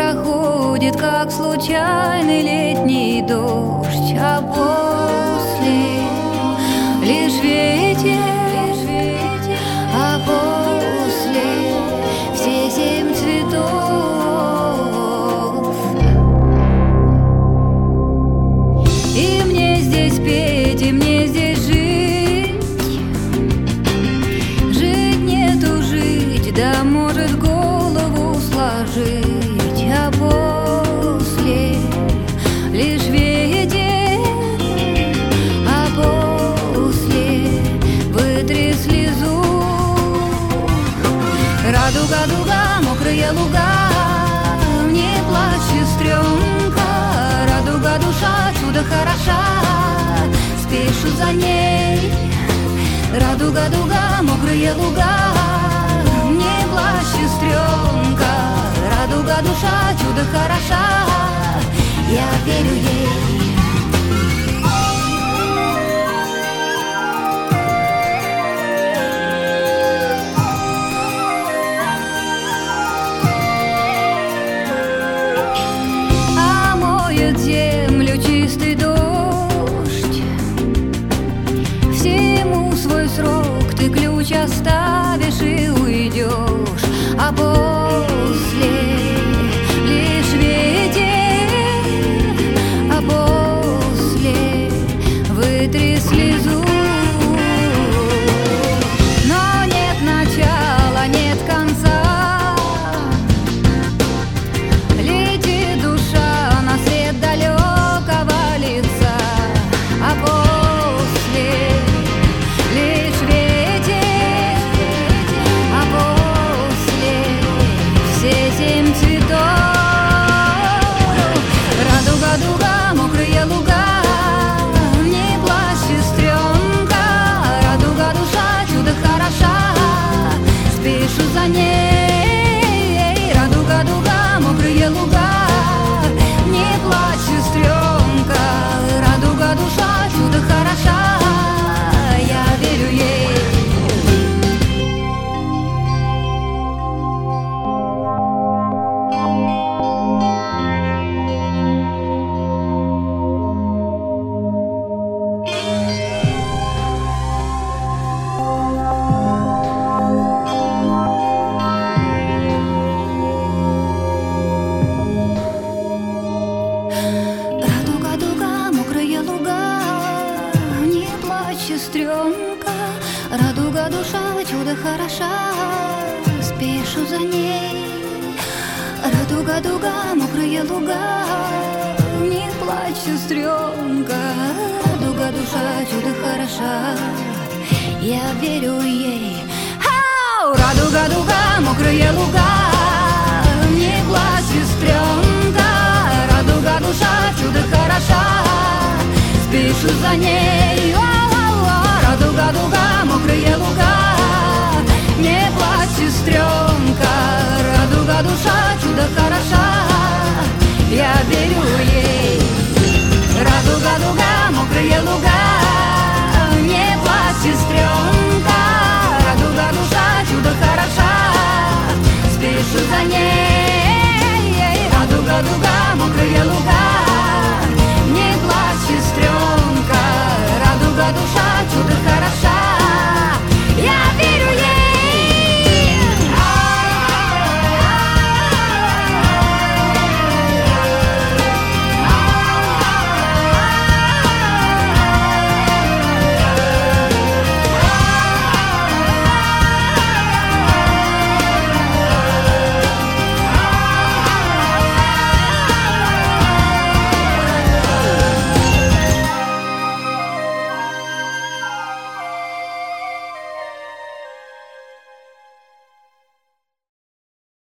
проходит, как случайный летний дождь, а после лишь ветер, а после все 7 цветов. И мне здесь петь, и мне здесь жить, жить нету жить, да может голову сложить, а после лишь ветер, а после вытри слезу. Радуга, дуга, мокрые луга, не плачь, сестренка. Радуга, душа, чудо хороша, спешу за ней. Радуга, дуга, мокрые луга, не плачь, сестренка. Радуга, душа, чудо хороша, я верю ей. Землю чистый дождь, всему свой срок, ты ключ оставишь и уйдешь, а после лишь ветер, а после вытри слезу. Но нет начала, нет конца, летит душа на свет далекого лица, а после лишь ветер, а после все 7 цветов. Радуга, дуга, мокрые луга, не плачь, сестренка. Радуга, душа, чудо хороша, спешу за ней. Радуга, дуга, мокрые луга, не плачь, сестренка. Радуга, душа, чудо хороша, я верю ей. Радуга, дуга, мокрые луга, не плачь, сестренка. Радуга, душа, чудо хороша, спешу за ней. Радуга, дуга, мокрые луга, не плачь, сестренка. Радуга, душа, чудо хороша, я верю ей. Ау! Радуга, дуга, мокрые луга, не плачь, сестренка. Радуга, душа, чудо хороша, спешу за ней. Радуга, дуга, мокрые луга, не плачь, сестренка. Радуга, душа, чудо хороша, я верю ей. Радуга, дуга, мокрые луга, не плачь, сестренка. Радуга, душа, чудо хороша, спешу за ней. Радуга, дуга, мокрые луга, не плачь, сестренка. Радуга, душа, чудо